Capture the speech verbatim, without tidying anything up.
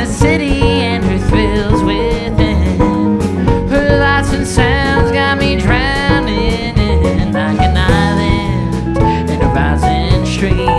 her city and her thrills within. Her lights and sounds got me drowning in like an island in a rising stream.